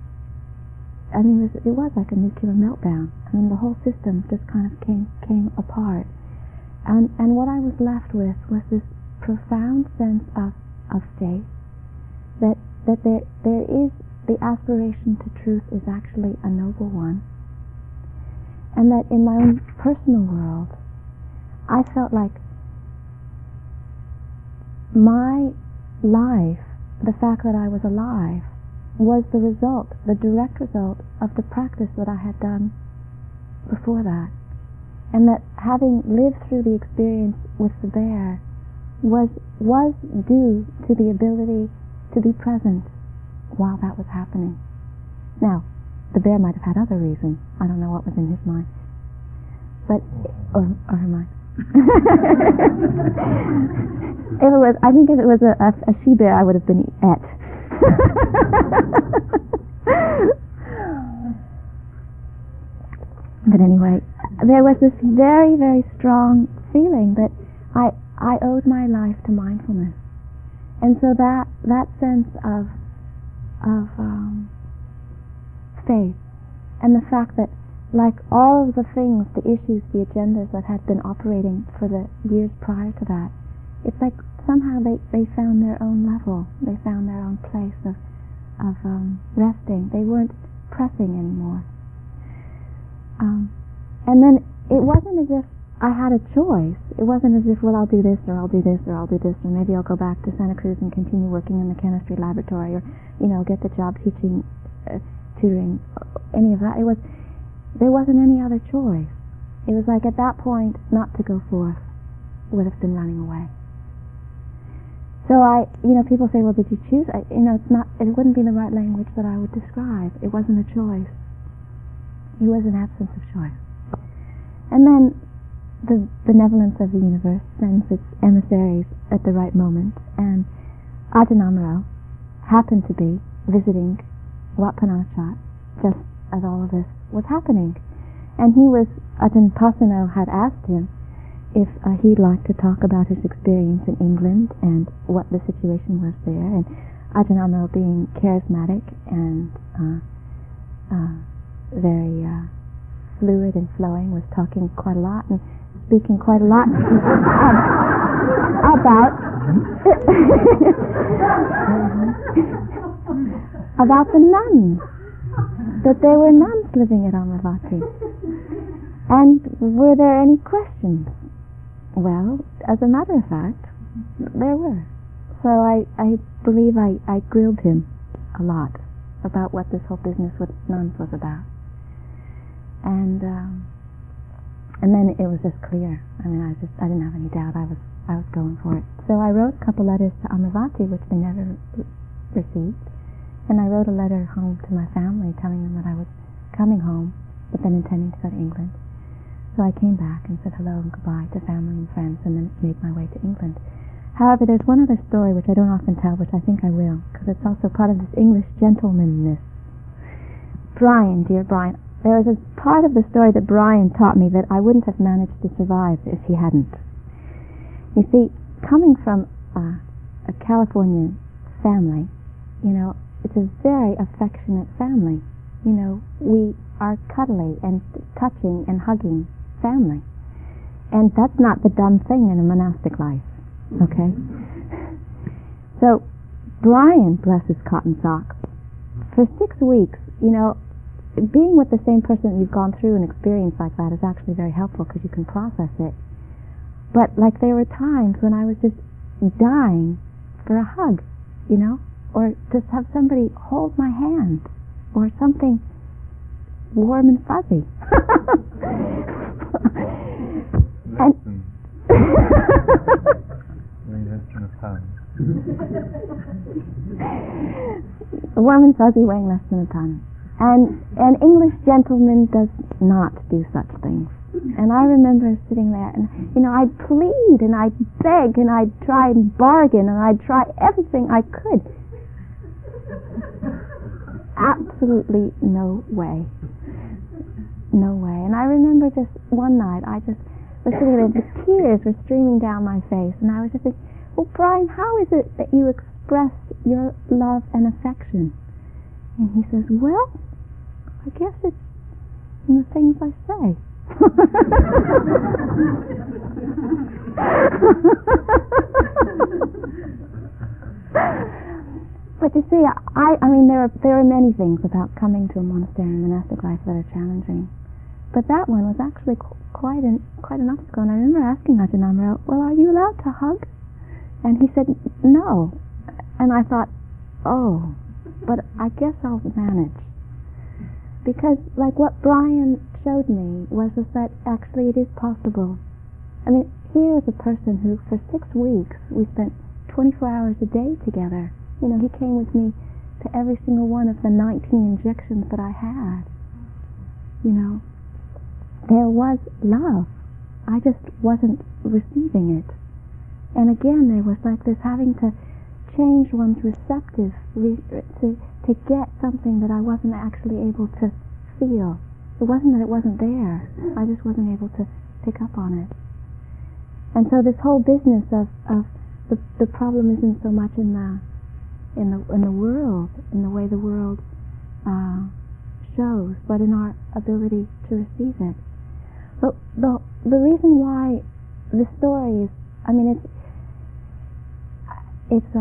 it was like a nuclear meltdown. The whole system just kind of came apart. And what I was left with was this profound sense of faith, that there is the aspiration to truth is actually a noble one. And that in my own personal world, I felt like my life, the fact that I was alive, was the result, the direct result of the practice that I had done before that. And that having lived through the experience with the bear was due to the ability to be present while that was happening. Now, the bear might have had other reasons. I don't know what was in his mind. But, or her mind. I think if it was a she-bear, I would have been et. But anyway, there was this very, very strong feeling that I owed my life to mindfulness. And so that sense of faith, and the fact that, like all of the things, the issues, the agendas that had been operating for the years prior to that, it's like somehow they found their own level, they found their own place of resting. They weren't pressing anymore. And then it wasn't as if I had a choice. It wasn't as if, well, I'll do this, or I'll do this, or I'll do this, or maybe I'll go back to Santa Cruz and continue working in the chemistry laboratory, or, get the job teaching, tutoring, any of that. There wasn't any other choice. It was like at that point, not to go forth would have been running away. So people say, well, did you choose? It wouldn't be the right language that I would describe. It wasn't a choice. It was an absence of choice. And then the benevolence of the universe sends its emissaries at the right moment, and Ajahn Amaro happened to be visiting Wat Pah Nanachat just as all of this was happening. And Ajahn Pasano had asked him if he'd like to talk about his experience in England and what the situation was there. And Ajahn Amaro, being charismatic and very fluid and flowing, was talking quite a lot and speaking quite a lot about the nuns, that there were nuns living at Amaravati. And were there any questions? Well, as a matter of fact, there were. So I believe I grilled him a lot about what this whole business with nuns was about. And then it was just clear. I mean, I didn't have any doubt. I was going for it. So I wrote a couple letters to Amaravati, which they never received. And I wrote a letter home to my family telling them that I was coming home, but then intending to go to England. So I came back and said hello and goodbye to family and friends, and then made my way to England. However, there's one other story which I don't often tell, which I think I will, because it's also part of this English gentlemanness. Brian, dear Brian, there was a part of the story that Brian taught me that I wouldn't have managed to survive if he hadn't. You see, coming from a Californian family, it's a very affectionate family. We are cuddly and touching and hugging family. And that's not the dumb thing in a monastic life, okay? So, Brian, bless his cotton socks, for 6 weeks, being with the same person that you've gone through an experience like that is actually very helpful because you can process it. But, there were times when I was just dying for a hug, or just have somebody hold my hand, or something warm and fuzzy. And warm and fuzzy, weighing less than a ton. And an English gentleman does not do such things. And I remember sitting there, and I'd plead and I'd beg and I'd try and bargain and I'd try everything I could. Absolutely no way. No way. And I remember just one night, I just was sitting there, the tears were streaming down my face, and I was just thinking, well, Brian, how is it that you express your love and affection? And he says, well, I guess it's in the things I say. But you see, I mean, there are many things about coming to a monastery and monastic life that are challenging. But that one was actually quite an obstacle. And I remember asking Ajahn Amaro, well, are you allowed to hug? And he said, no. And I thought, oh, but I guess I'll manage. Because like what Brian showed me was that actually it is possible. I mean, here is a person who for 6 weeks we spent 24 hours a day together. You know, he came with me to every single one of the 19 injections that I had. You know, there was love. I just wasn't receiving it. And again, there was like this having to change one's receptive to get something that I wasn't actually able to feel. It wasn't that it wasn't there. I just wasn't able to pick up on it. And so this whole business of the problem isn't so much in the world, in the way the world shows, but in our ability to receive it. But the reason why the story is, I mean, it's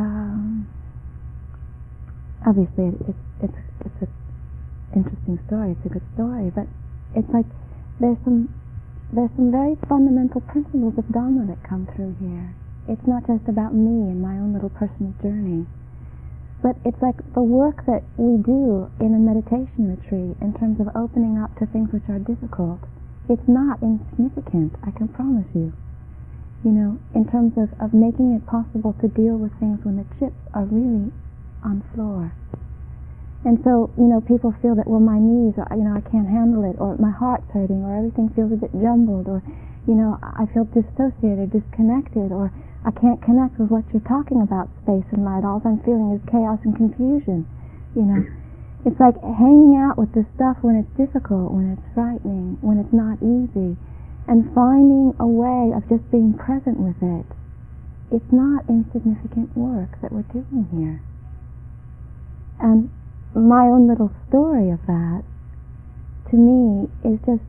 obviously it's an interesting story. It's a good story, but it's like there's some very fundamental principles of Dharma that come through here. It's not just about me and my own little personal journey, but it's like the work that we do in a meditation retreat in terms of opening up to things which are difficult. It's not insignificant, I can promise you. You know, in terms of making it possible to deal with things when the chips are really on the floor. And so, you know, people feel that, well, my knees, are, you know, I can't handle it, or my heart's hurting, or everything feels a bit jumbled, or, you know, I feel dissociated, disconnected, or I can't connect with what you're talking about, space and light. All I'm feeling is chaos and confusion, you know. It's like hanging out with this stuff when it's difficult, when it's frightening, when it's not easy, and finding a way of just being present with it. It's not insignificant work that we're doing here. And my own little story of that, to me, is just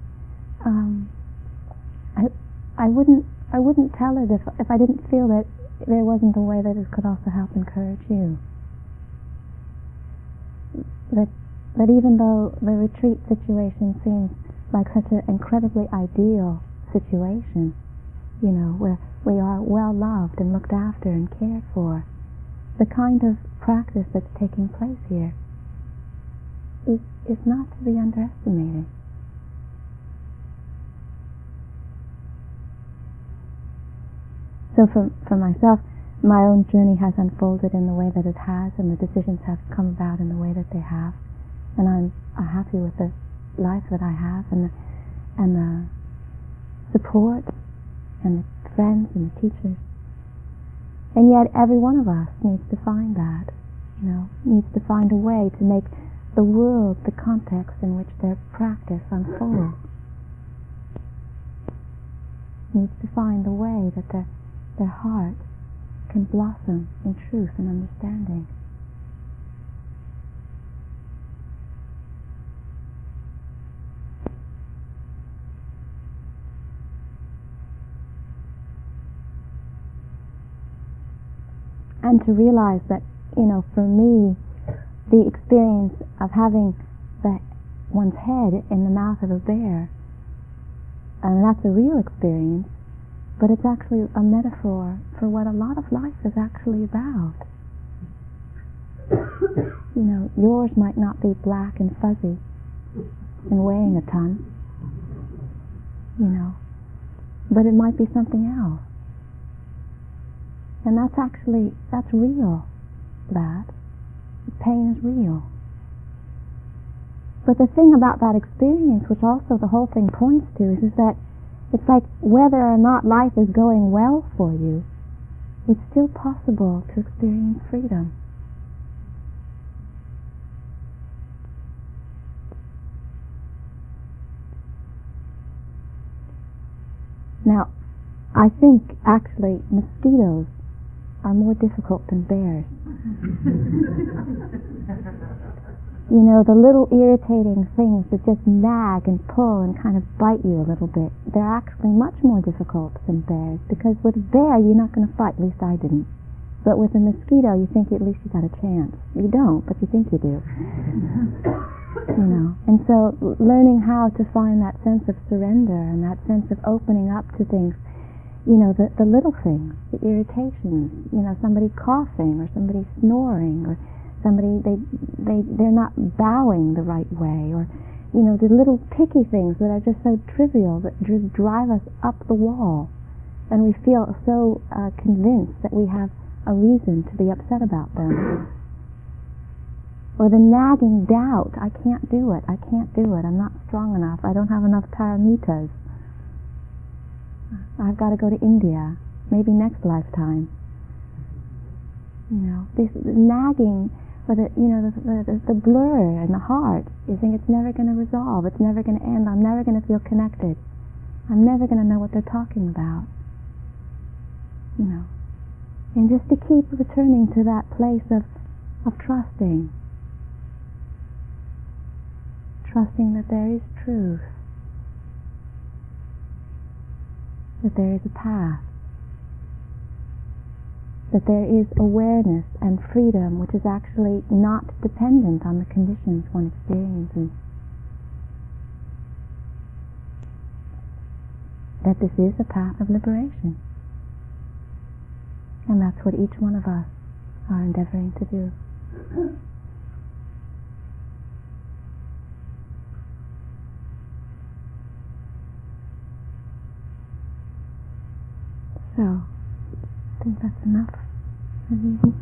I wouldn't tell it if I didn't feel that there wasn't a way that it could also help encourage you. That even though the retreat situation seems like such an incredibly ideal situation, you know, where we are well loved and looked after and cared for, the kind of practice that's taking place here is not to be underestimated. So for myself, my own journey has unfolded in the way that it has, and the decisions have come about in the way that they have, and I'm happy with the life that I have, and the support, and the friends, and the teachers. And yet every one of us needs to find that, you know, needs to find a way to make the world the context in which their practice unfolds. Needs to find the way that their heart can blossom in truth and understanding. And to realize that, you know, for me, the experience of having one's head in the mouth of a bear, and that's a real experience, but it's actually a metaphor for what a lot of life is actually about. You know, yours might not be black and fuzzy and weighing a ton, you know, but it might be something else. And that's real, that. Pain is real. But the thing about that experience, which also the whole thing points to, is that it's like whether or not life is going well for you, it's still possible to experience freedom. Now, I think actually mosquitoes are more difficult than bears. You know, the little irritating things that just nag and pull and kind of bite you a little bit, they're actually much more difficult than bears, because with a bear you're not going to fight, at least I didn't. But with a mosquito you think at least you got a chance. You don't, but you think you do. You know, and so learning how to find that sense of surrender and that sense of opening up to things the little things, the irritations, somebody coughing or somebody snoring or somebody, they're not bowing the right way, or, the little picky things that are just so trivial that just drive us up the wall. And we feel so convinced that we have a reason to be upset about them. Or the nagging doubt, I can't do it, I'm not strong enough, I don't have enough paramitas. I've got to go to India, maybe next lifetime. This nagging, or the blur in the heart, you think it's never going to resolve, it's never going to end, I'm never going to feel connected, I'm never going to know what they're talking about. And just to keep returning to that place of trusting that there is truth, that there is a path, that there is awareness and freedom which is actually not dependent on the conditions one experiences, that this is a path of liberation. And that's what each one of us are endeavoring to do. So, I think that's enough for the evening.